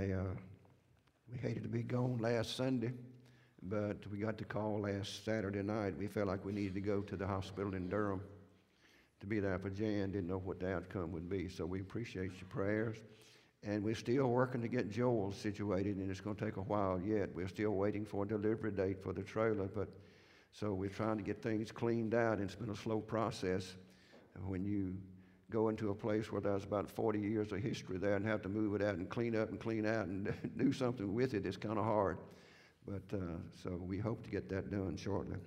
We hated to be gone last Sunday, but we got the call last Saturday night. We felt like we needed to go to the hospital in Durham to be there for Jan. Didn't know what the outcome would be, so we appreciate your prayers. And we're still working to get Joel situated, and it's going to take a while yet. We're still waiting for a delivery date for the trailer, but so we're trying to get things cleaned out, and it's been a slow process. When you go into a place where there's about 40 years of history there and have to move it out and clean up and clean out and do something with it, it's kind of hard. But so we hope to get that done shortly.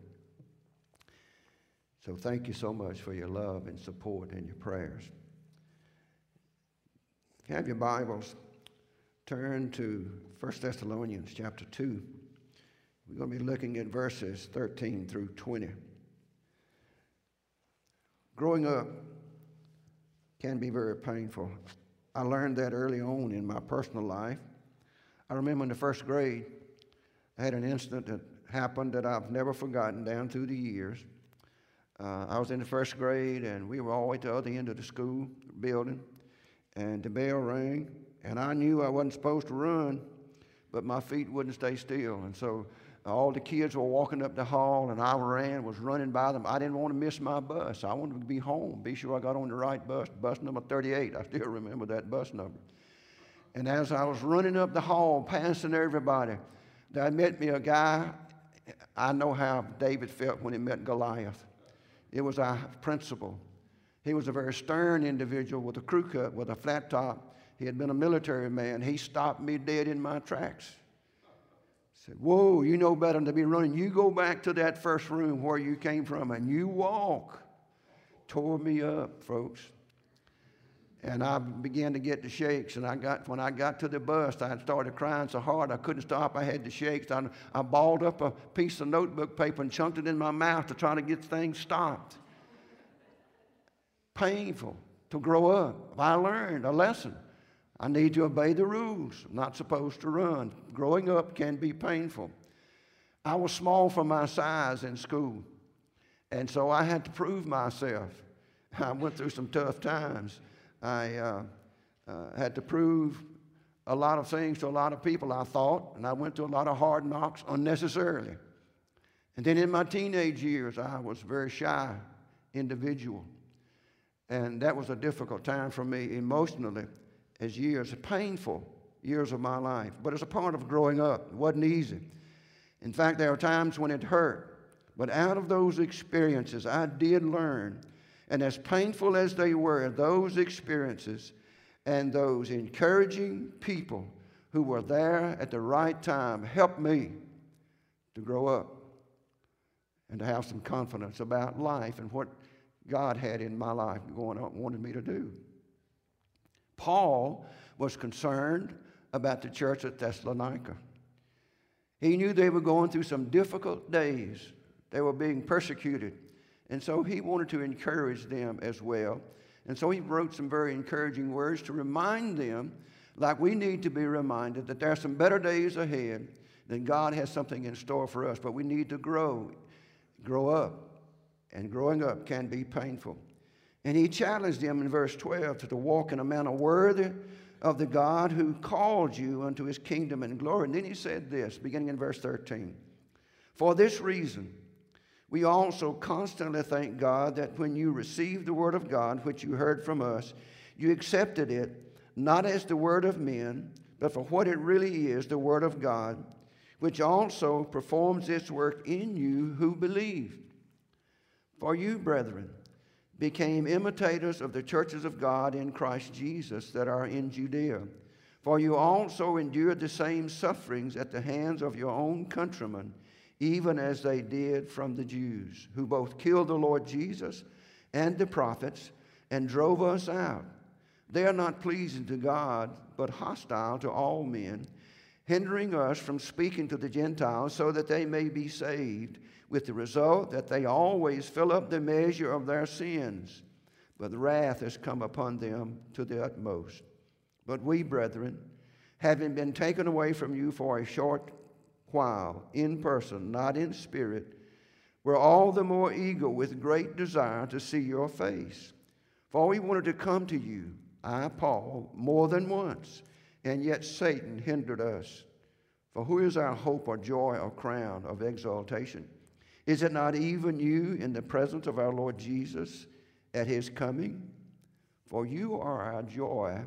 So thank you so much for your love and support and your prayers. If you have your Bibles, turn to 1 Thessalonians chapter 2. We're going to be looking at verses 13 through 20. Growing up can be very painful. I learned that early on in my personal life. I remember in the first grade, I had an incident that happened that I've never forgotten down through the years. I was in the first grade, and we were all the way to the other end of the school building, and the bell rang, and I knew I wasn't supposed to run, but my feet wouldn't stay still, and so all the kids were walking up the hall, and I was running by them. I didn't want to miss my bus. I wanted to be home, be sure I got on the right bus, bus number 38. I still remember that bus number. And as I was running up the hall, passing everybody, there met me a guy. I know how David felt when he met Goliath. It was our principal. He was a very stern individual with a crew cut, with a flat top. He had been a military man. He stopped me dead in my tracks. Said, "Whoa, you know better than to be running. You go back to that first room where you came from and you walk." Tore me up, folks. And I began to get the shakes. And when I got to the bus, I started crying so hard I couldn't stop. I had the shakes. I balled up a piece of notebook paper and chunked it in my mouth to try to get things stopped. Painful to grow up. I learned a lesson. I need to obey the rules. I'm not supposed to run. Growing up can be painful. I was small for my size in school, and so I had to prove myself. I went through some tough times. I had to prove a lot of things to a lot of people, I thought, and I went through a lot of hard knocks unnecessarily. And then in my teenage years, I was a very shy individual, and that was a difficult time for me emotionally. As years, painful years of my life, but as a part of growing up, it wasn't easy. In fact, there were times when it hurt, but out of those experiences, I did learn. And as painful as they were, those experiences and those encouraging people who were there at the right time helped me to grow up and to have some confidence about life and what God had in my life wanted me to do. Paul was concerned about the church at Thessalonica. He knew they were going through some difficult days. They were being persecuted. And so he wanted to encourage them as well. And so he wrote some very encouraging words to remind them, like we need to be reminded, that there are some better days ahead, that God has something in store for us. But we need to grow up. And growing up can be painful. And he challenged them in verse 12 to walk in a manner worthy of the God who called you unto his kingdom and glory. And then he said this, beginning in verse 13. "For this reason, we also constantly thank God that when you received the word of God, which you heard from us, you accepted it, not as the word of men, but for what it really is, the word of God, which also performs its work in you who believe. For you, brethren, became imitators of the churches of God in Christ Jesus that are in Judea. For you also endured the same sufferings at the hands of your own countrymen, even as they did from the Jews, who both killed the Lord Jesus and the prophets and drove us out. They are not pleasing to God, but hostile to all men, hindering us from speaking to the Gentiles so that they may be saved, with the result that they always fill up the measure of their sins. But the wrath has come upon them to the utmost. But we, brethren, having been taken away from you for a short while, in person, not in spirit, were all the more eager with great desire to see your face. For we wanted to come to you, I, Paul, more than once, and yet Satan hindered us. For who is our hope or joy or crown of exaltation? Is it not even you in the presence of our Lord Jesus at his coming? For you are our joy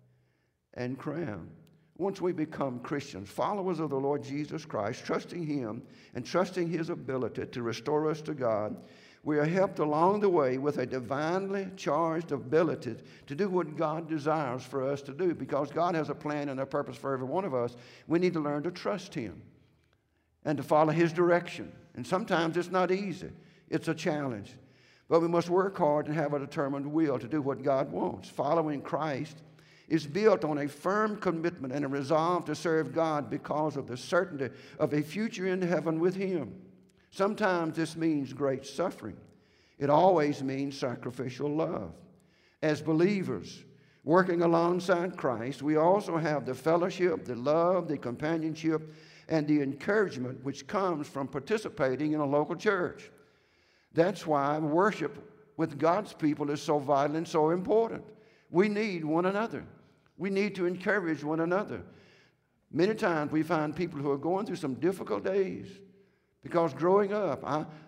and crown. Once we become Christians, followers of the Lord Jesus Christ, trusting him and trusting his ability to restore us to God, we are helped along the way with a divinely charged ability to do what God desires for us to do. Because God has a plan and a purpose for every one of us, we need to learn to trust him and to follow his direction. And sometimes it's not easy. It's a challenge. But we must work hard and have a determined will to do what God wants. Following Christ is built on a firm commitment and a resolve to serve God because of the certainty of a future in heaven with him. Sometimes this means great suffering. It always means sacrificial love. As believers working alongside Christ, we also have the fellowship, the love, the companionship, and the encouragement which comes from participating in a local church. That's why worship with God's people is so vital and so important. We need one another. We need to encourage one another. Many times we find people who are going through some difficult days because growing up,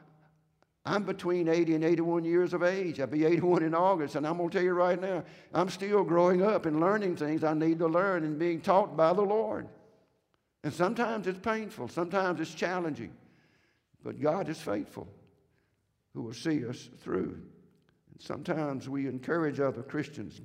I'm between 80 and 81 years of age. I'll be 81 in August, and I'm going to tell you right now, I'm still growing up and learning things I need to learn and being taught by the Lord. And sometimes it's painful. Sometimes it's challenging. But God is faithful, who will see us through. And sometimes we encourage other Christians,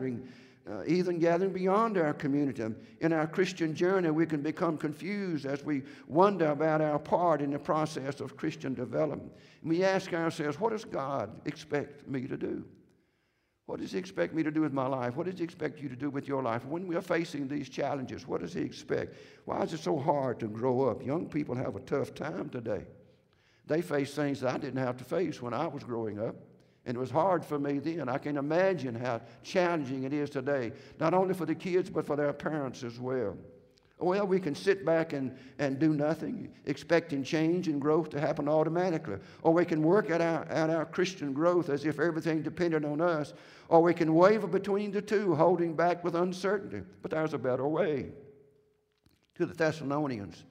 even gathering beyond our community. In our Christian journey, we can become confused as we wonder about our part in the process of Christian development. And we ask ourselves, what does God expect me to do? What does he expect me to do with my life? What does he expect you to do with your life? When we are facing these challenges, what does he expect? Why is it so hard to grow up? Young people have a tough time today. They face things that I didn't have to face when I was growing up. And it was hard for me then. I can imagine how challenging it is today, not only for the kids, but for their parents as well. Well, we can sit back and do nothing, expecting change and growth to happen automatically. Or we can work at our Christian growth as if everything depended on us. Or we can waver between the two, holding back with uncertainty. But there's a better way. To the Thessalonians,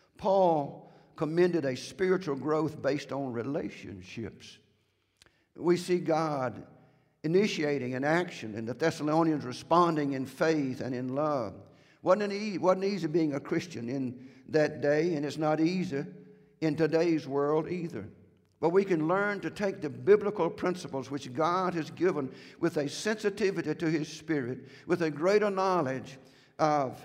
Paul commended a spiritual growth based on relationships. We see God initiating an action and the Thessalonians responding in faith and in love. Wasn't easy being a Christian in that day, and it's not easy in today's world either. But we can learn to take the biblical principles which God has given with a sensitivity to his Spirit, with a greater knowledge of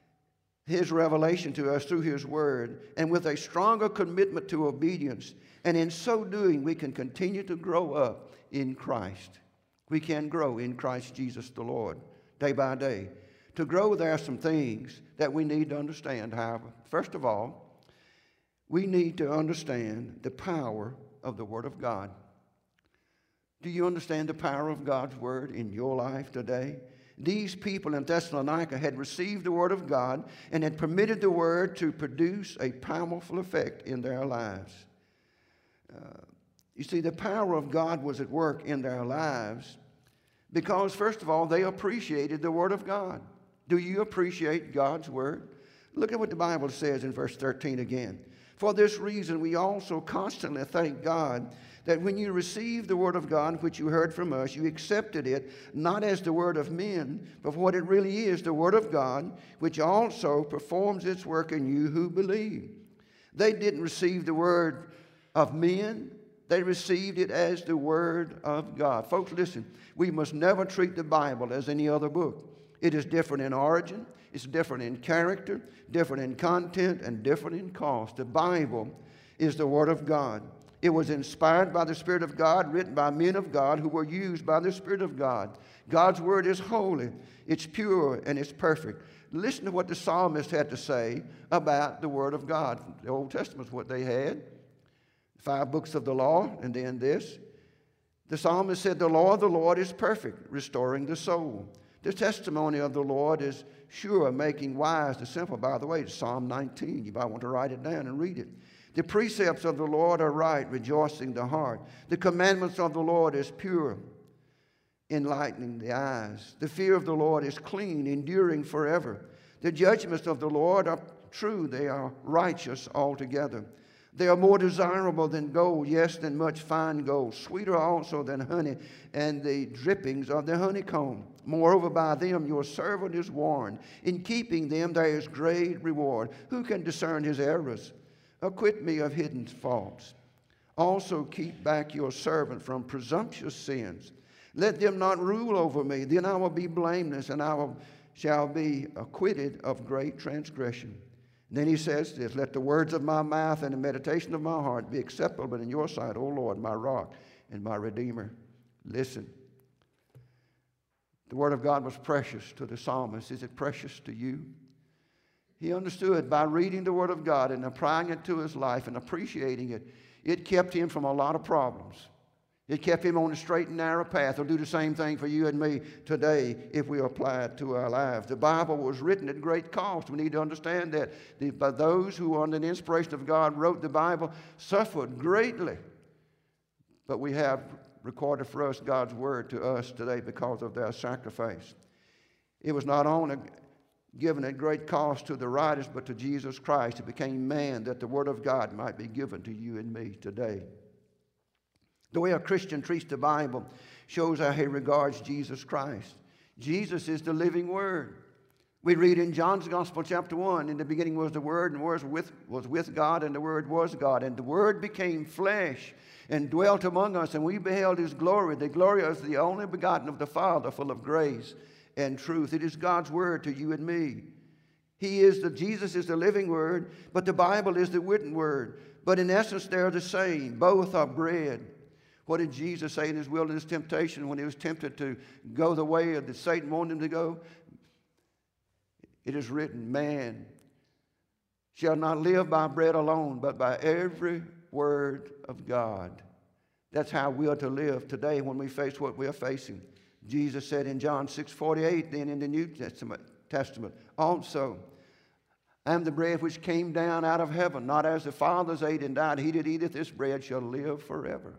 his revelation to us through his word, and with a stronger commitment to obedience. And in so doing, we can continue to grow up in Christ. We can grow in Christ Jesus the Lord, day by day. To grow, there are some things that we need to understand, however. First of all, we need to understand the power of the Word of God. Do you understand the power of God's Word in your life today? These people in Thessalonica had received the Word of God and had permitted the Word to produce a powerful effect in their lives. You see, the power of God was at work in their lives because, first of all, they appreciated the Word of God. Do you appreciate God's Word? Look at what the Bible says in verse 13 again. For this reason, we also constantly thank God that when you received the Word of God, which you heard from us, you accepted it not as the word of men, but for what it really is, the Word of God, which also performs its work in you who believe. They didn't receive the word of men. They received it as the Word of God. Folks, listen, we must never treat the Bible as any other book. It is different in origin, it's different in character, different in content, and different in cost. The Bible is the Word of God. It was inspired by the Spirit of God, written by men of God who were used by the Spirit of God. God's Word is holy, it's pure, and it's perfect. Listen to what the psalmist had to say about the Word of God. The Old Testament is what they had. 5 books of the law, and then this. The psalmist said, the law of the Lord is perfect, restoring the soul. The testimony of the Lord is sure, making wise the simple. By the way, it's Psalm 19. You might want to write it down and read it. The precepts of the Lord are right, rejoicing the heart. The commandments of the Lord is pure, enlightening the eyes. The fear of the Lord is clean, enduring forever. The judgments of the Lord are true. They are righteous altogether. They are more desirable than gold, yes, than much fine gold, sweeter also than honey and the drippings of the honeycomb. Moreover, by them your servant is warned. In keeping them there is great reward. Who can discern his errors? Acquit me of hidden faults. Also keep back your servant from presumptuous sins. Let them not rule over me. Then I will be blameless, and shall be acquitted of great transgression. And then he says this, let the words of my mouth and the meditation of my heart be acceptable in your sight, O Lord, my rock and my redeemer. Listen. The word of God was precious to the psalmist. Is it precious to you? He understood by reading the word of God and applying it to his life and appreciating it, it kept him from a lot of problems. It kept him on the straight and narrow path. It'll do the same thing for you and me today if we apply it to our lives. The Bible was written at great cost. We need to understand that. But those who, under the inspiration of God, wrote the Bible suffered greatly. But we have recorded for us God's word to us today because of their sacrifice. It was not only given at great cost to the writers, but to Jesus Christ, who became man, that the word of God might be given to you and me today. The way a Christian treats the Bible shows how he regards Jesus Christ. Jesus is the living Word. We read in John's Gospel, chapter 1, in the beginning was the Word, and the Word was with God, and the Word was God. And the Word became flesh and dwelt among us, and we beheld His glory. The glory is the only begotten of the Father, full of grace and truth. It is God's Word to you and me. Jesus is the living Word, but the Bible is the written Word. But in essence, they're the same. Both are bread. What did Jesus say in his wilderness temptation when he was tempted to go the way that Satan wanted him to go? It is written, man shall not live by bread alone, but by every word of God. That's how we are to live today when we face what we are facing. Jesus said in John 6:48, then in the New Testament, also, I am the bread which came down out of heaven, not as the fathers ate and died. He that eateth this bread shall live forever.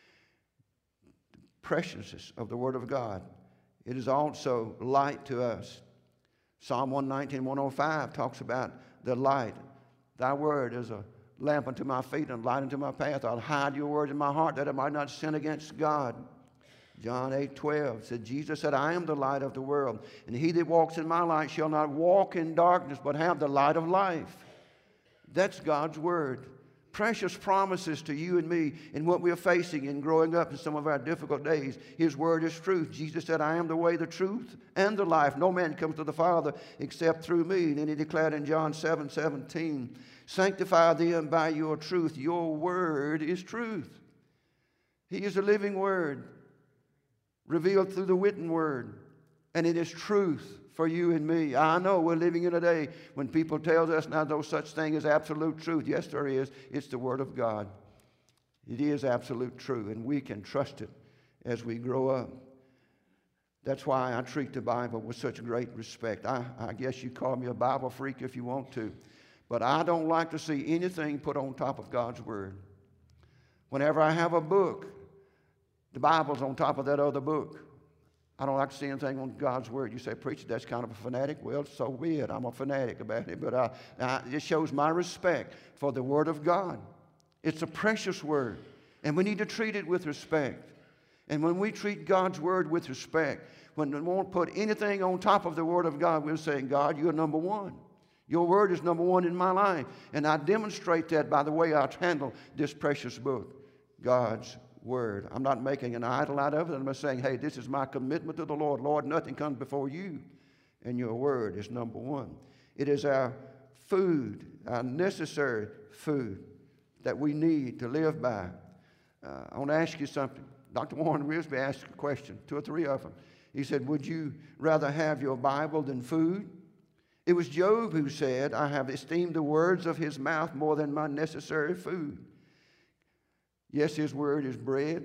Preciousness of the Word of God. It is also light to us. Psalm 119, 105 talks about the light. Thy word is a lamp unto my feet and a light unto my path. I'll hide your word in my heart that I might not sin against God. John 8:12 said, Jesus said, I am the light of the world, and he that walks in my light shall not walk in darkness, but have the light of life. That's God's word. Precious promises to you and me in what we are facing in growing up in some of our difficult days. His word is truth. Jesus said, I am the way, the truth, and the life. No man comes to the Father except through me. And then he declared in John 7:17, sanctify them by your truth. Your word is truth. He is a living word, revealed through the written word. And it is truth for you and me. I know we're living in a day when people tell us now no such thing as absolute truth. Yes, there is. It's the Word of God. It is absolute truth, and we can trust it as we grow up. That's why I treat the Bible with such great respect. I guess you call me a Bible freak if you want to, but I don't like to see anything put on top of God's Word. Whenever I have a book, the Bible's on top of that other book. I don't like to see anything on God's Word. You say, preacher, that's kind of a fanatic. Well, so be it. I'm a fanatic about it. But it shows my respect for the Word of God. It's a precious Word, and we need to treat it with respect. And when we treat God's Word with respect, when we won't put anything on top of the Word of God, we're saying, God, you're number one. Your Word is number one in my life. And I demonstrate that by the way I handle this precious book, God's Word. I'm not making an idol out of it. I'm just saying, hey, this is my commitment to the Lord. Lord, nothing comes before you, and your Word is number one. It is our food, our necessary food that we need to live by. I want to ask you something. Dr. Warren Wiersbe asked a question, 2 or 3 of them. He said, would you rather have your Bible than food? It was Job who said, I have esteemed the words of his mouth more than my necessary food. Yes, his word is bread,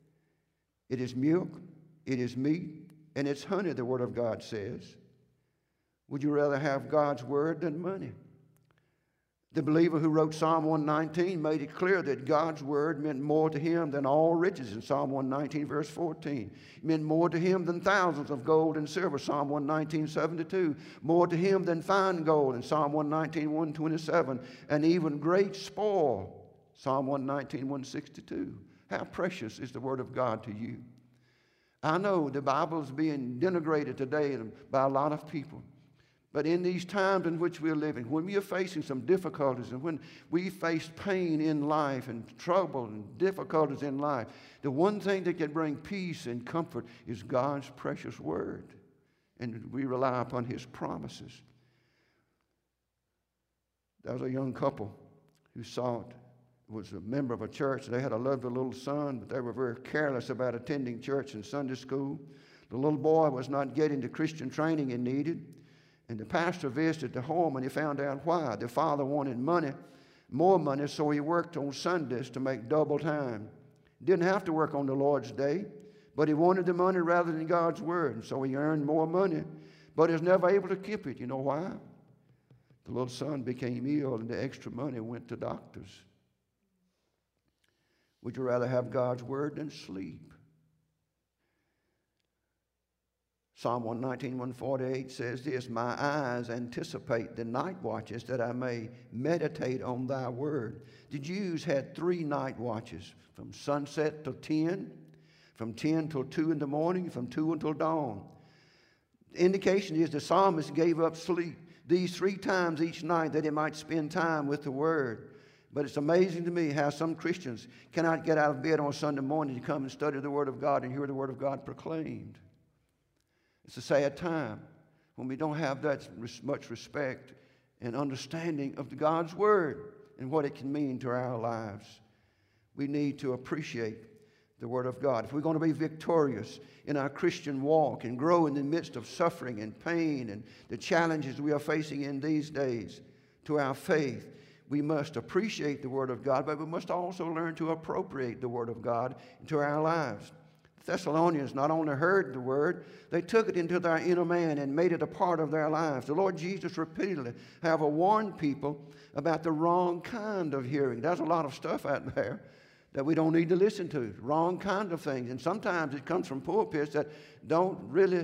it is milk, it is meat, and it's honey, the Word of God says. Would you rather have God's word than money? The believer who wrote Psalm 119 made it clear that God's word meant more to him than all riches in Psalm 119, verse 14. It meant more to him than thousands of gold and silver, Psalm 119, 72. More to him than fine gold in Psalm 119, 127. And even great spoil, Psalm 119, 162. How precious is the word of God to you? I know the Bible is being denigrated today by a lot of people. But in these times in which we're living, when we are facing some difficulties and when we face pain in life and trouble and difficulties in life, the one thing that can bring peace and comfort is God's precious word. And we rely upon his promises. There was a young couple who was a member of a church. They had a lovely little son, but they were very careless about attending church and Sunday school. The little boy was not getting the Christian training he needed. And the pastor visited the home, and he found out why. The father wanted money, more money, so he worked on Sundays to make double time. Didn't have to work on the Lord's day, but he wanted the money rather than God's word, and so he earned more money, but he was never able to keep it. You know why? The little son became ill, and the extra money went to doctors. Would you rather have God's word than sleep? Psalm 119, 148 says this, my eyes anticipate the night watches that I may meditate on thy word. The Jews had 3 night watches, from sunset till 10, from 10 till 2 in the morning, from 2 until dawn. The indication is the psalmist gave up sleep these 3 times each night that he might spend time with the word. But it's amazing to me how some Christians cannot get out of bed on Sunday morning to come and study the word of God and hear the word of God proclaimed. It's a sad time when we don't have that much respect and understanding of God's word and what it can mean to our lives. We need to appreciate the word of God. If we're going to be victorious in our Christian walk and grow in the midst of suffering and pain and the challenges we are facing in these days to our faith, we must appreciate the word of God, but we must also learn to appropriate the word of God into our lives. The Thessalonians not only heard the word, they took it into their inner man and made it a part of their lives. The Lord Jesus repeatedly have warned people about the wrong kind of hearing. There's a lot of stuff out there that we don't need to listen to, wrong kind of things. And sometimes it comes from pulpits that don't really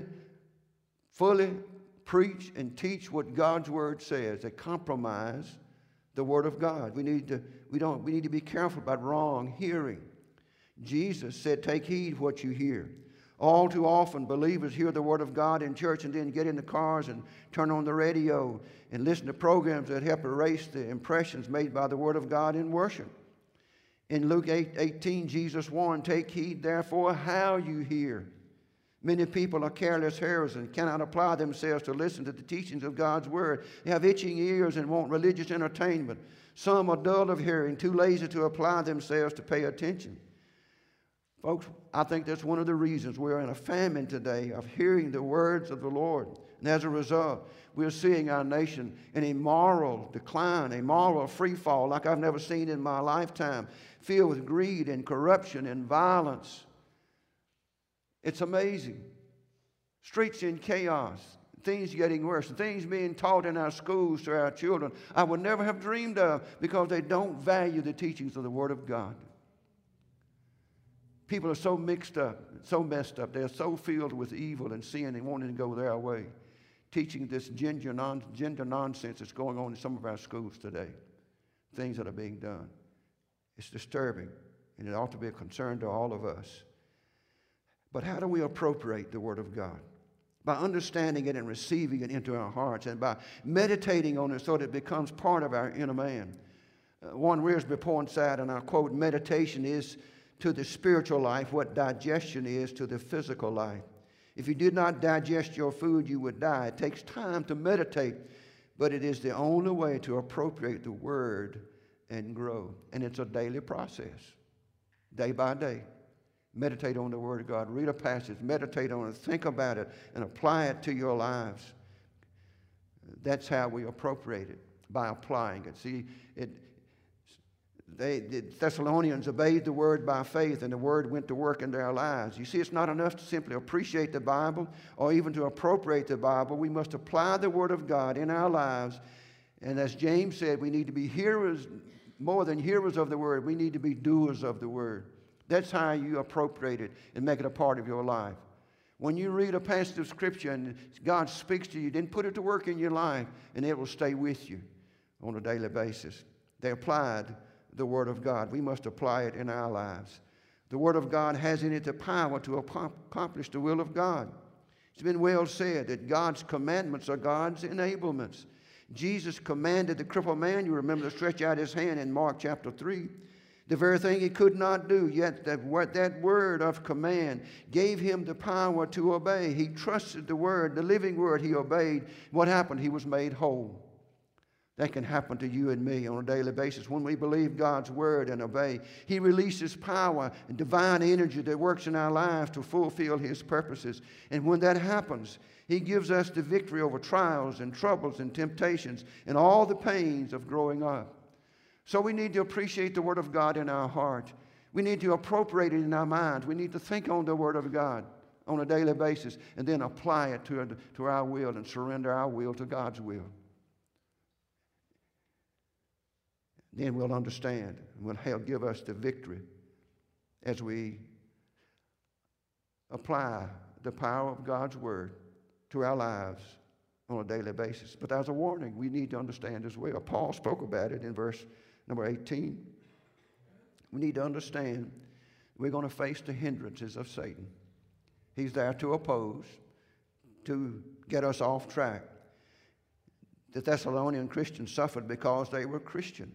fully preach and teach what God's word says. They compromise the word of God. We need to be careful about wrong hearing. Jesus said, take heed what you hear. All too often, believers hear the word of God in church and then get in the cars and turn on the radio and listen to programs that help erase the impressions made by the word of God in worship. In Luke 8:18, Jesus warned, take heed, therefore, how you hear. Many people are careless hearers and cannot apply themselves to listen to the teachings of God's word. They have itching ears and want religious entertainment. Some are dull of hearing, too lazy to apply themselves to pay attention. Folks, I think that's one of the reasons we're in a famine today of hearing the words of the Lord. And as a result, we're seeing our nation in a moral decline, a moral free fall like I've never seen in my lifetime, filled with greed and corruption and violence. It's amazing. Streets in chaos, things getting worse, things being taught in our schools to our children I would never have dreamed of because they don't value the teachings of the Word of God. People are so mixed up, so messed up. They're so filled with evil and sin and wanting to go their way, teaching this gender nonsense that's going on in some of our schools today, things that are being done. It's disturbing, and it ought to be a concern to all of us. But how do we appropriate the Word of God? By understanding it and receiving it into our hearts and by meditating on it so that it becomes part of our inner man. Warren Wiersbe points out, and I quote, meditation is to the spiritual life what digestion is to the physical life. If you did not digest your food, you would die. It takes time to meditate, but it is the only way to appropriate the Word and grow. And it's a daily process, day by day. Meditate on the Word of God. Read a passage, meditate on it, think about it, and apply it to your lives. That's how we appropriate it, by applying it. See, the Thessalonians obeyed the Word by faith, and the Word went to work in their lives. You see, it's not enough to simply appreciate the Bible or even to appropriate the Bible. We must apply the Word of God in our lives And as James said, we need to be hearers, more than hearers of the word. We need to be doers of the word. That's how you appropriate it and make it a part of your life. When you read a passage of Scripture and God speaks to you, then put it to work in your life, and it will stay with you on a daily basis. They applied the Word of God. We must apply it in our lives. The Word of God has in it the power to accomplish the will of God. It's been well said that God's commandments are God's enablements. Jesus commanded the crippled man, you remember, to stretch out his hand in Mark chapter 3. The very thing he could not do, yet that word of command gave him the power to obey. He trusted the word, the living word he obeyed. What happened? He was made whole. That can happen to you and me on a daily basis. When we believe God's word and obey, He releases power and divine energy that works in our lives to fulfill His purposes. And when that happens, He gives us the victory over trials and troubles and temptations and all the pains of growing up. So we need to appreciate the Word of God in our heart. We need to appropriate it in our minds. We need to think on the Word of God on a daily basis and then apply it to our will and surrender our will to God's will. Then we'll understand and He'll give us the victory as we apply the power of God's Word to our lives on a daily basis. But there's a warning we need to understand as well. Paul spoke about it in verse number 18. We need to understand we're going to face the hindrances of Satan. He's there to oppose, to get us off track. The Thessalonian Christians suffered because they were Christian.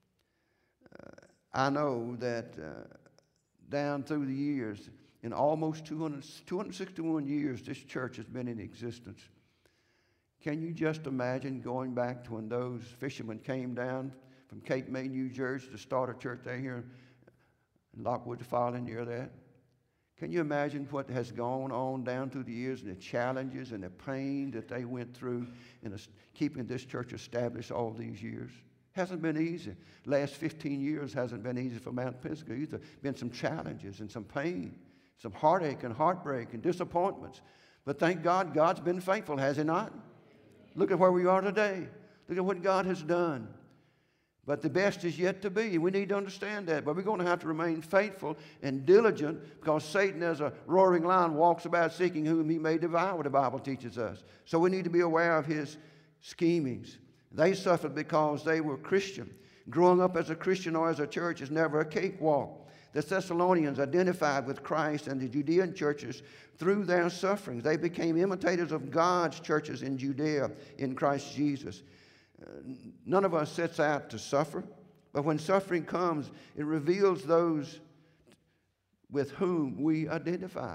I know that down through the years, in almost 261 years, this church has been in existence. Can you just imagine going back to when those fishermen came down from Cape May, New Jersey, to start a church there here in Lockwood Folly, near that? Can you imagine what has gone on down through the years and the challenges and the pain that they went through in keeping this church established all these years? Hasn't been easy. Last 15 years hasn't been easy for Mount Pisgah either. Been some challenges and some pain, some heartache and heartbreak and disappointments. But thank God, God's been faithful, has He not? Look at where we are today. Look at what God has done. But the best is yet to be. We need to understand that. But we're going to have to remain faithful and diligent, because Satan, as a roaring lion, walks about seeking whom he may devour, the Bible teaches us. So we need to be aware of his schemings. They suffered because they were Christian. Growing up as a Christian or as a church is never a cakewalk. The Thessalonians identified with Christ and the Judean churches through their sufferings. They became imitators of God's churches in Judea in Christ Jesus. None of us sets out to suffer, but when suffering comes, it reveals those with whom we identify.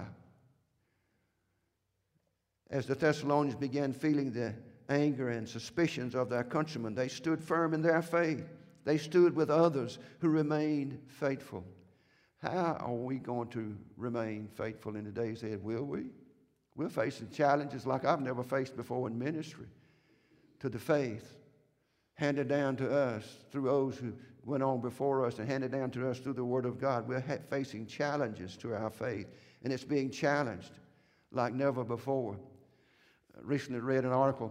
As the Thessalonians began feeling the anger and suspicions of their countrymen, they stood firm in their faith. They stood with others who remained faithful. How are we going to remain faithful in the days ahead? Will we? We're facing challenges like I've never faced before in ministry, to the faith handed down to us through those who went on before us and handed down to us through the Word of God. We're facing challenges to our faith, and it's being challenged like never before. I recently read an article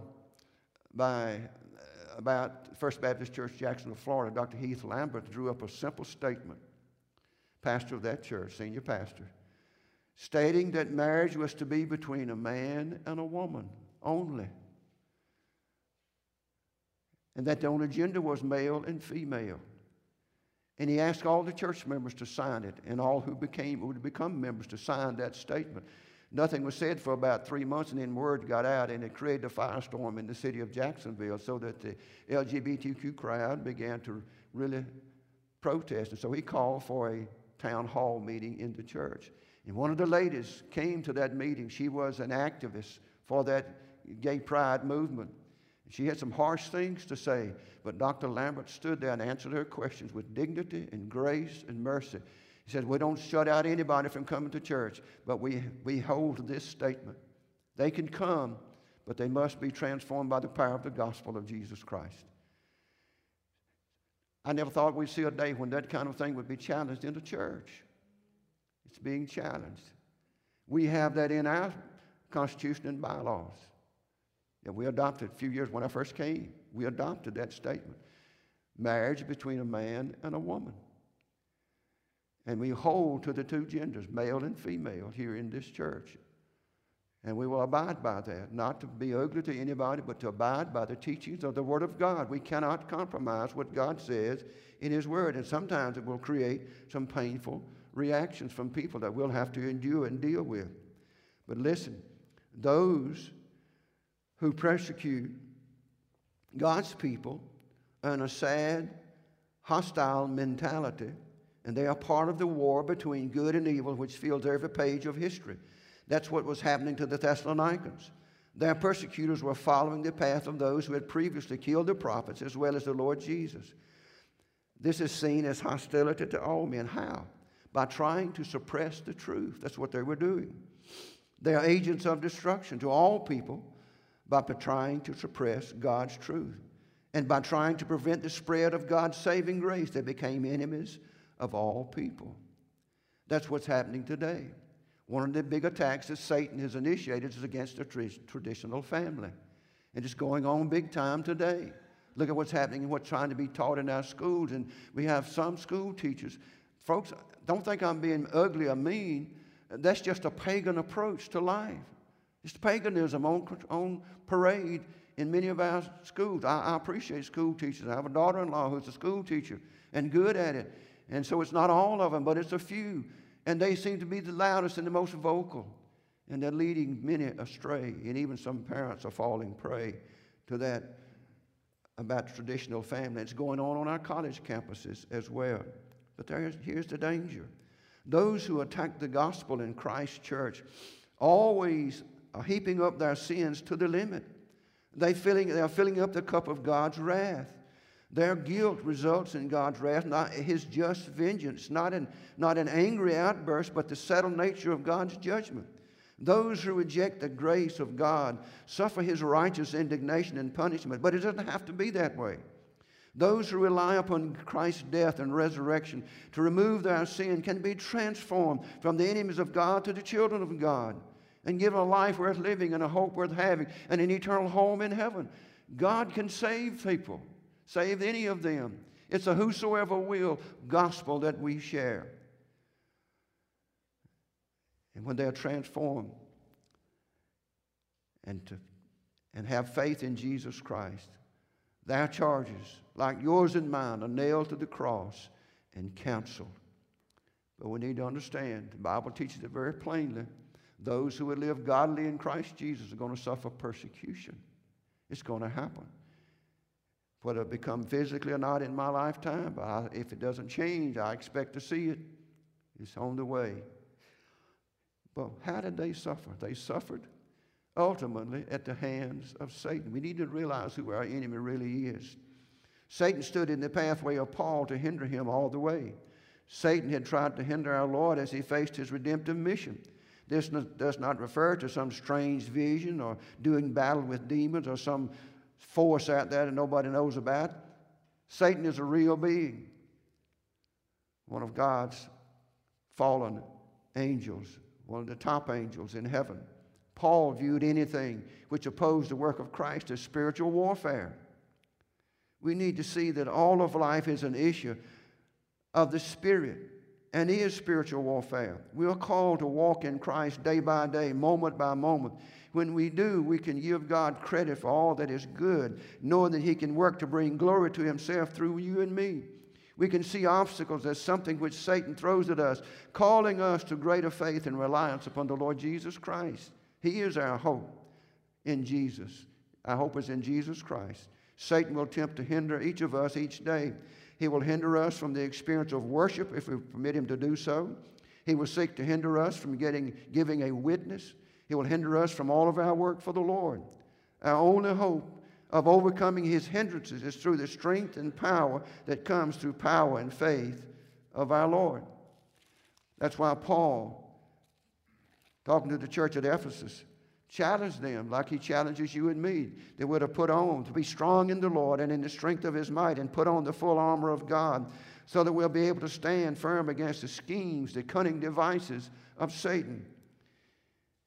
about First Baptist Church, Jacksonville, Florida. Dr. Heath Lambert drew up a simple statement, pastor of that church, senior pastor, stating that marriage was to be between a man and a woman only, and that the only gender was male and female. And he asked all the church members to sign it, and all who would become members to sign that statement. Nothing was said for about 3 months, and then word got out, and it created a firestorm in the city of Jacksonville, so that the LGBTQ crowd began to really protest. And so he called for a town hall meeting in the church. And one of the ladies came to that meeting. She was an activist for that gay pride movement. She had some harsh things to say, but Dr. Lambert stood there and answered her questions with dignity and grace and mercy. He said, we don't shut out anybody from coming to church, but we hold this statement. They can come, but they must be transformed by the power of the gospel of Jesus Christ. I never thought we'd see a day when that kind of thing would be challenged in the church. It's being challenged. We have that in our Constitution and bylaws that we adopted a few years when I first came. We adopted that statement. Marriage between a man and a woman. And we hold to the two genders, male and female, here in this church. And we will abide by that, not to be ugly to anybody, but to abide by the teachings of the Word of God. We cannot compromise what God says in His Word. And sometimes it will create some painful reactions from people that we'll have to endure and deal with. But listen, those who persecute God's people are in a sad, hostile mentality, and they are part of the war between good and evil, which fills every page of history. That's what was happening to the Thessalonians. Their persecutors were following the path of those who had previously killed the prophets as well as the Lord Jesus. This is seen as hostility to all men. How? By trying to suppress the truth. That's what they were doing. They are agents of destruction to all people by trying to suppress God's truth. And by trying to prevent the spread of God's saving grace, they became enemies of all people. That's what's happening today. One of the big attacks that Satan has initiated is against the traditional family. And it's going on big time today. Look at what's happening and what's trying to be taught in our schools. And we have some school teachers. Folks, don't think I'm being ugly or mean. That's just a pagan approach to life. It's paganism on parade in many of our schools. I appreciate school teachers. I have a daughter-in-law who's a school teacher and good at it. And so it's not all of them, but it's a few. And they seem to be the loudest and the most vocal. And they're leading many astray. And even some parents are falling prey to that about traditional family. It's going on our college campuses as well. But here's the danger. Those who attack the gospel in Christ's church always are heaping up their sins to the limit. They are filling up the cup of God's wrath. Their guilt results in God's wrath, not His just vengeance, not an angry outburst, but the settled nature of God's judgment. Those who reject the grace of God suffer His righteous indignation and punishment, but it doesn't have to be that way. Those who rely upon Christ's death and resurrection to remove their sin can be transformed from the enemies of God to the children of God and given a life worth living and a hope worth having and an eternal home in heaven. God can save people. Save any of them. It's a whosoever will gospel that we share. And when they are transformed and have faith in Jesus Christ, their charges, like yours and mine, are nailed to the cross and canceled. But we need to understand, the Bible teaches it very plainly, those who would live godly in Christ Jesus are going to suffer persecution. It's going to happen. Whether it become physically or not in my lifetime, but if it doesn't change, I expect to see it. It's on the way. But how did they suffer? They suffered ultimately at the hands of Satan. We need to realize who our enemy really is. Satan stood in the pathway of Paul to hinder him all the way. Satan had tried to hinder our Lord as He faced His redemptive mission. This does not refer to some strange vision or doing battle with demons or some force out there that nobody knows about. Satan is a real being, one of God's fallen angels, one of the top angels in heaven. Paul viewed anything which opposed the work of Christ as spiritual warfare. We need to see that all of life is an issue of the Spirit and is spiritual warfare. We are called to walk in Christ day by day, moment by moment. When we do, we can give God credit for all that is good, knowing that He can work to bring glory to Himself through you and me. We can see obstacles as something which Satan throws at us, calling us to greater faith and reliance upon the Lord Jesus Christ. He is our hope in Jesus. Our hope is in Jesus Christ. Satan will attempt to hinder each of us each day. He will hinder us from the experience of worship if we permit him to do so. He will seek to hinder us from giving a witness. He will hinder us from all of our work for the Lord. Our only hope of overcoming his hindrances is through the strength and power that comes through power and faith of our Lord. That's why Paul, talking to the church at Ephesus, challenged them like he challenges you and me. They would have put on to be strong in the Lord and in the strength of his might, and put on the full armor of God, so that we'll be able to stand firm against the schemes, the cunning devices of Satan.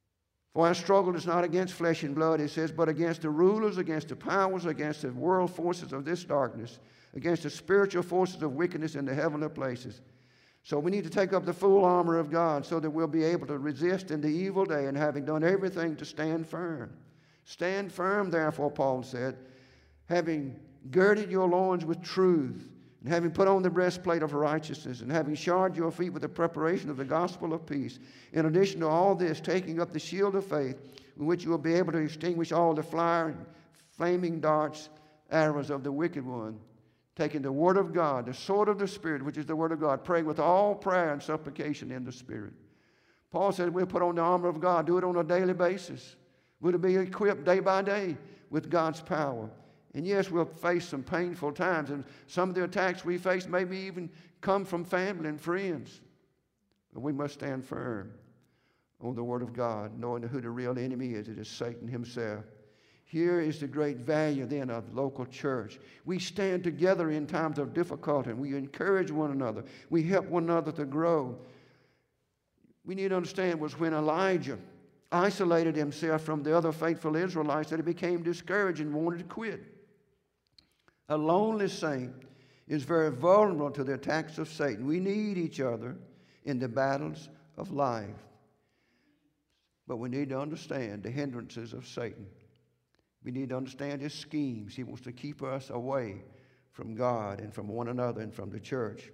For our struggle is not against flesh and blood, it says, but against the rulers, against the powers, against the world forces of this darkness, against the spiritual forces of wickedness in the heavenly places. So we need to take up the full armor of God so that we'll be able to resist in the evil day, and having done everything, to stand firm. Stand firm, therefore, Paul said, having girded your loins with truth, and having put on the breastplate of righteousness, and having shod your feet with the preparation of the gospel of peace. In addition to all this, taking up the shield of faith, with which you will be able to extinguish all the flaming darts, arrows of the wicked one. Taking the word of God, the sword of the Spirit, which is the word of God, praying with all prayer and supplication in the Spirit. Paul said we'll put on the armor of God, do it on a daily basis. We'll be equipped day by day with God's power. And yes, we'll face some painful times, and some of the attacks we face maybe even come from family and friends. But we must stand firm on the word of God, knowing who the real enemy is. It is Satan himself. Here is the great value then of the local church. We stand together in times of difficulty, and we encourage one another. We help one another to grow. We need to understand was when Elijah isolated himself from the other faithful Israelites that he became discouraged and wanted to quit. A lonely saint is very vulnerable to the attacks of Satan. We need each other in the battles of life. But we need to understand the hindrances of Satan. We need to understand his schemes. He wants to keep us away from God and from one another and from the church.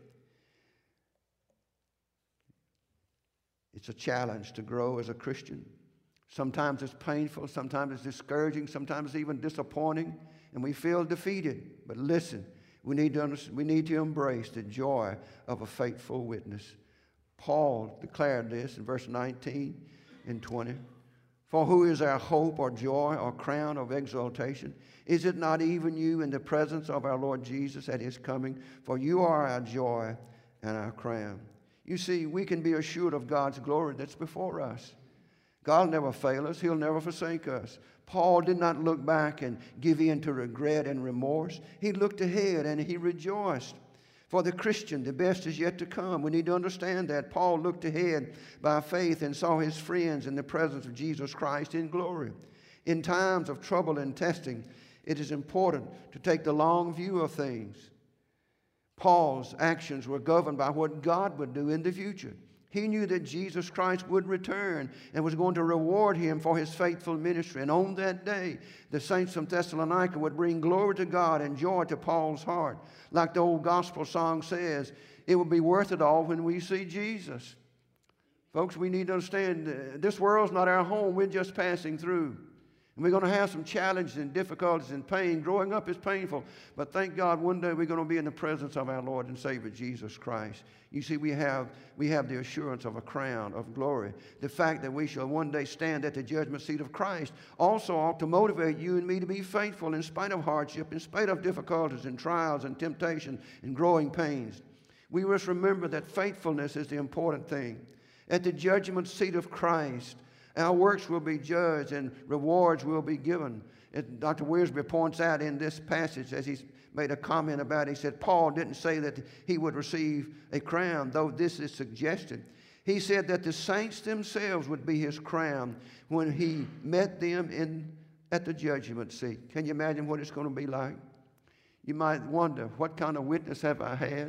It's a challenge to grow as a Christian. Sometimes it's painful, sometimes it's discouraging, sometimes it's even disappointing, and we feel defeated. But listen, we need to embrace the joy of a faithful witness. Paul declared this in verse 19 and 20. For who is our hope or joy or crown of exaltation? Is it not even you in the presence of our Lord Jesus at his coming? For you are our joy and our crown. You see, we can be assured of God's glory that's before us. God will never fail us. He'll never forsake us. Paul did not look back and give in to regret and remorse. He looked ahead and he rejoiced. For the Christian, the best is yet to come. We need to understand that. Paul looked ahead by faith and saw his friends in the presence of Jesus Christ in glory. In times of trouble and testing, it is important to take the long view of things. Paul's actions were governed by what God would do in the future. He knew that Jesus Christ would return and was going to reward him for his faithful ministry. And on that day, the saints from Thessalonica would bring glory to God and joy to Paul's heart. Like the old gospel song says, it will be worth it all when we see Jesus. Folks, we need to understand this world's not our home. We're just passing through. And we're going to have some challenges and difficulties and pain. Growing up is painful. But thank God one day we're going to be in the presence of our Lord and Savior Jesus Christ. You see, we have the assurance of a crown of glory. The fact that we shall one day stand at the judgment seat of Christ also ought to motivate you and me to be faithful in spite of hardship, in spite of difficulties and trials and temptation and growing pains. We must remember that faithfulness is the important thing. At the judgment seat of Christ, our works will be judged and rewards will be given. Dr. Wiersbe points out in this passage, as he's made a comment about it, he said Paul didn't say that he would receive a crown, though this is suggested. He said that the saints themselves would be his crown when he met them at the judgment seat. Can you imagine what it's going to be like? You might wonder, what kind of witness have I had?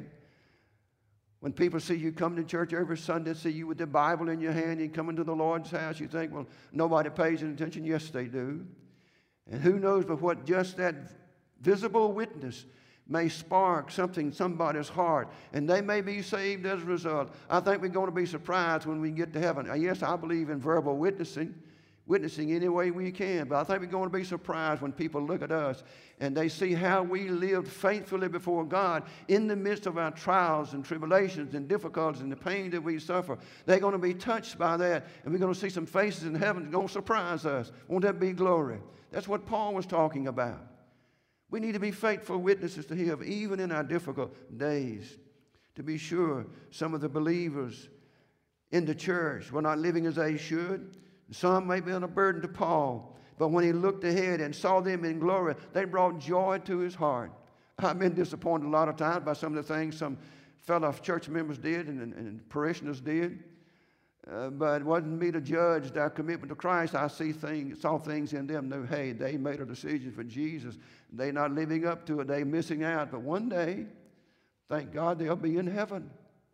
When people see you come to church every Sunday, see you with the Bible in your hand, you come into the Lord's house, you think, well, nobody pays any attention. Yes, they do. And who knows but what just that visible witness may spark something in somebody's heart, and they may be saved as a result. I think we're going to be surprised when we get to heaven. Yes, I believe in verbal witnessing any way we can, but I think we're going to be surprised when people look at us and they see how we lived faithfully before God in the midst of our trials and tribulations and difficulties and the pain that we suffer. They're going to be touched by that, and we're going to see some faces in heaven that's going to surprise us. Won't that be glory? That's what Paul was talking about. We need to be faithful witnesses to him even in our difficult days. To be sure, some of the believers in the church were not living as they should. Some may be a burden to Paul, but when he looked ahead and saw them in glory, they brought joy to his heart. I've been disappointed a lot of times by some of the things some fellow church members did and parishioners did. But it wasn't me to judge their commitment to Christ. I saw things in them. Knew, hey, they made a decision for Jesus. They're not living up to it. They're missing out. But one day, thank God, they'll be in heaven.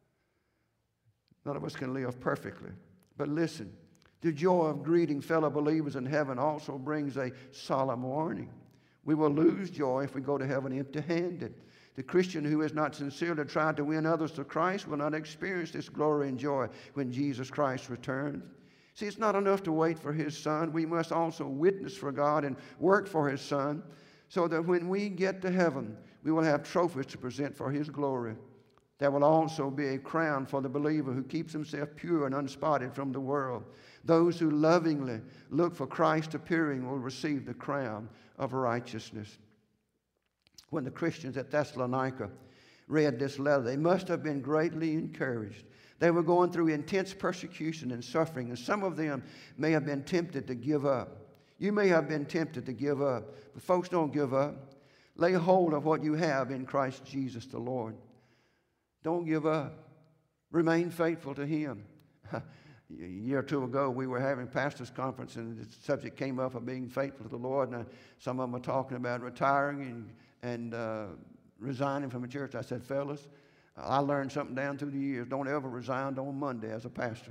None of us can live perfectly. But listen, the joy of greeting fellow believers in heaven also brings a solemn warning. We will lose joy if we go to heaven empty-handed. The Christian who has not sincerely tried to win others to Christ will not experience this glory and joy when Jesus Christ returns. See, it's not enough to wait for His Son. We must also witness for God and work for His Son so that when we get to heaven, we will have trophies to present for His glory. There will also be a crown for the believer who keeps himself pure and unspotted from the world. Those who lovingly look for Christ appearing will receive the crown of righteousness. When the Christians at Thessalonica read this letter, they must have been greatly encouraged. They were going through intense persecution and suffering, and some of them may have been tempted to give up. You may have been tempted to give up, but folks, don't give up. Lay hold of what you have in Christ Jesus the Lord. Don't give up. Remain faithful to Him. A year or two ago, we were having a pastor's conference, and the subject came up of being faithful to the Lord. And some of them were talking about retiring and resigning from a church. I said, fellas, I learned something down through the years. Don't ever resign on Monday as a pastor.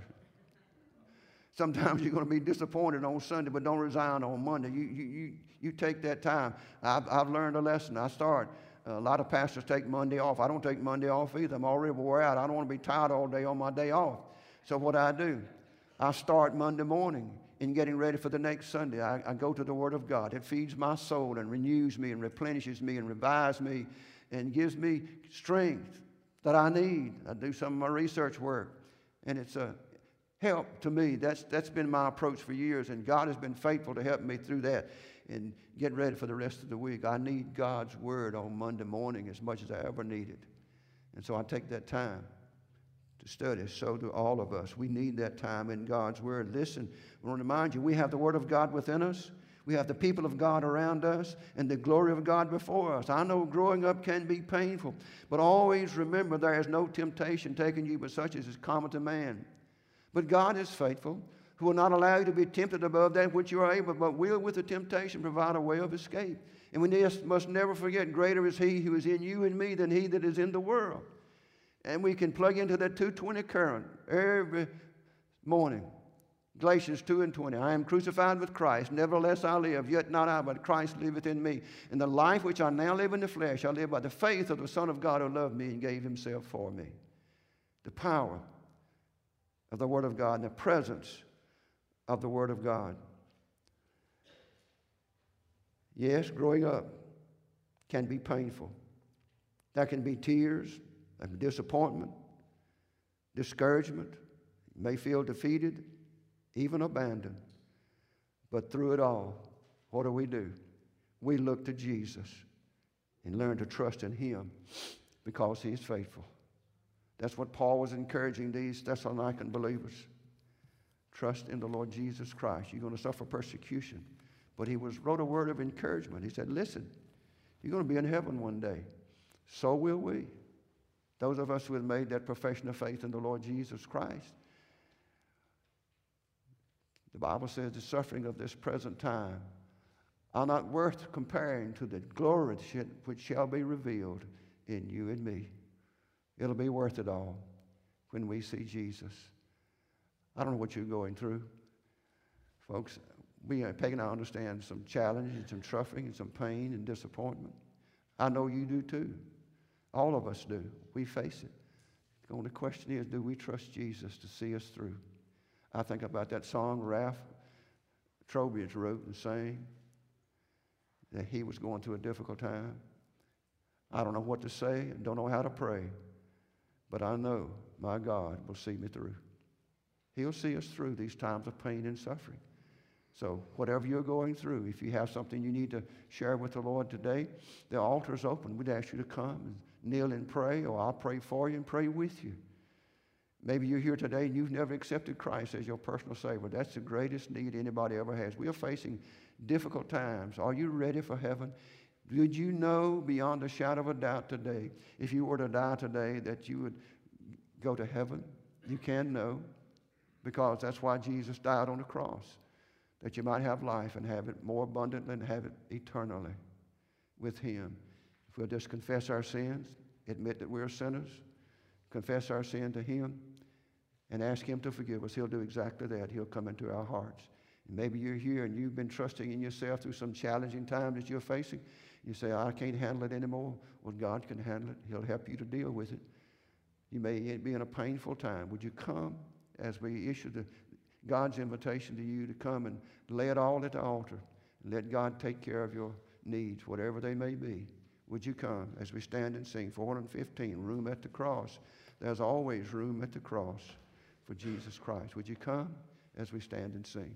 Sometimes you're going to be disappointed on Sunday, but don't resign on Monday. You take that time. I've learned a lesson. A lot of pastors take Monday off. I don't take Monday off either. I'm already wore out. I don't want to be tired all day on my day off. So what do, I start Monday morning in getting ready for the next Sunday. I go to the Word of God. It feeds my soul and renews me and replenishes me and revives me and gives me strength that I need. I do some of my research work, and it's a help to me. That's been my approach for years, and God has been faithful to help me through that and get ready for the rest of the week. I need God's Word on Monday morning as much as I ever need it. And so I take that time to study. So do all of us. We need that time in God's Word. Listen, I want to remind you, we have the Word of God within us. We have the people of God around us and the glory of God before us. I know growing up can be painful, but always remember there is no temptation taken you but such as is common to man. But God is faithful, who will not allow you to be tempted above that which you are able, but will with the temptation provide a way of escape. And we must never forget, greater is He who is in you and me than he that is in the world. And we can plug into that 2:20 current every morning. Galatians 2:20. I am crucified with Christ. Nevertheless I live, yet not I, but Christ liveth in me. And the life which I now live in the flesh, I live by the faith of the Son of God who loved me and gave Himself for me. The power of the Word of God and the presence of the Word of God. Yes, growing up can be painful. There can be tears, disappointment, discouragement. You may feel defeated, even abandoned. But through it all, what do? We look to Jesus and learn to trust in Him because He is faithful. That's what Paul was encouraging these Thessalonican believers. Trust in the Lord Jesus Christ. You're going to suffer persecution. But he wrote a word of encouragement. He said, listen, you're going to be in heaven one day. So will we. Those of us who have made that profession of faith in the Lord Jesus Christ. The Bible says the suffering of this present time are not worth comparing to the glory which shall be revealed in you and me. It'll be worth it all when we see Jesus. I don't know what you're going through. Folks, Peggy and I understand some challenges and some suffering and some pain and disappointment. I know you do too. All of us do. We face it. The only question is, do we trust Jesus to see us through? I think about that song Ralph Trowbridge wrote and sang, that he was going through a difficult time. I don't know what to say and don't know how to pray, but I know my God will see me through. He'll see us through these times of pain and suffering. So whatever you're going through, if you have something you need to share with the Lord today, the altar is open. We'd ask you to come and kneel and pray, or I'll pray for you and pray with you. Maybe you're here today and you've never accepted Christ as your personal Savior. That's the greatest need anybody ever has. We are facing difficult times. Are you ready for heaven? Did you know beyond a shadow of a doubt today, if you were to die today, that you would go to heaven? You can know. because that's why Jesus died on the cross, that you might have life and have it more abundantly and have it eternally with him. If we'll just confess our sins, admit that we're sinners, confess our sin to him, and ask him to forgive us, he'll do exactly that. He'll come into our hearts. And maybe you're here and you've been trusting in yourself through some challenging times that you're facing. You say, I can't handle it anymore. Well, God can handle it. He'll help you to deal with it. You may be in a painful time. Would you come as we issue God's invitation to you to come and lay it all at the altar and let God take care of your needs, whatever they may be? Would you come as we stand and sing? 415, room at the cross. There's always room at the cross for Jesus Christ. Would you come as we stand and sing?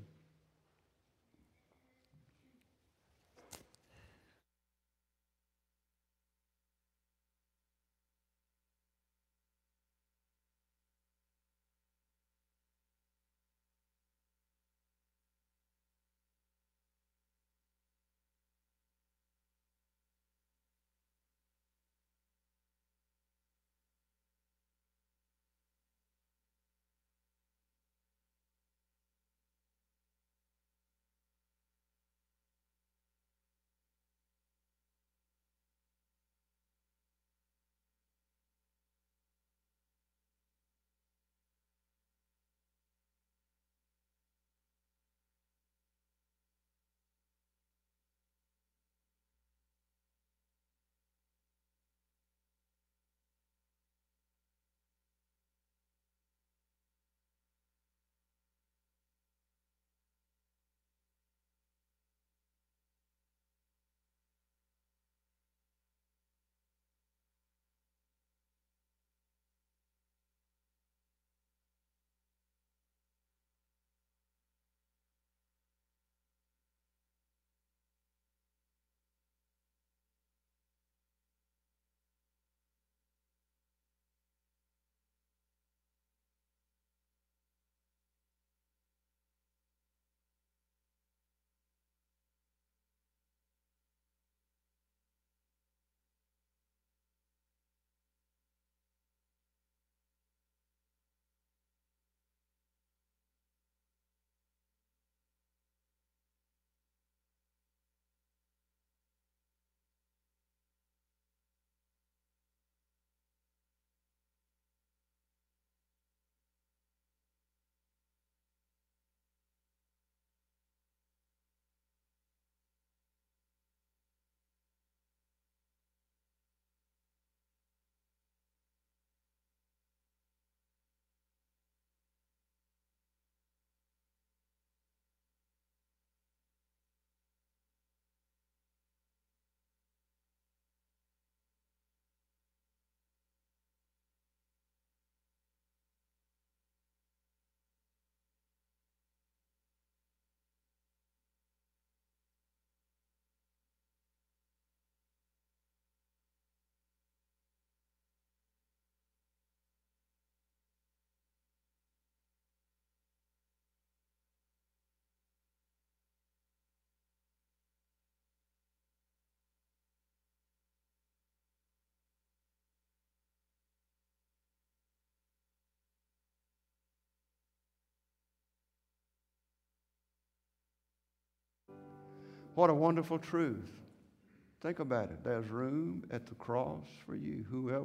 What a wonderful truth. Think about it. There's room at the cross for you.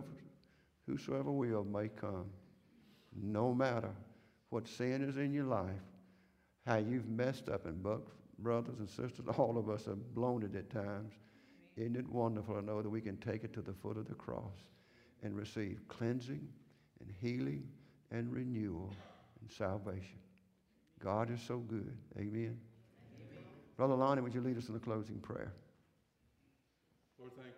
Whosoever will may come. No matter what sin is in your life, how you've messed up, and brothers and sisters, all of us have blown it at times. Isn't it wonderful to know that we can take it to the foot of the cross and receive cleansing and healing and renewal and salvation? God is so good. Amen. Brother Lonnie, would you lead us in the closing prayer? Lord, thank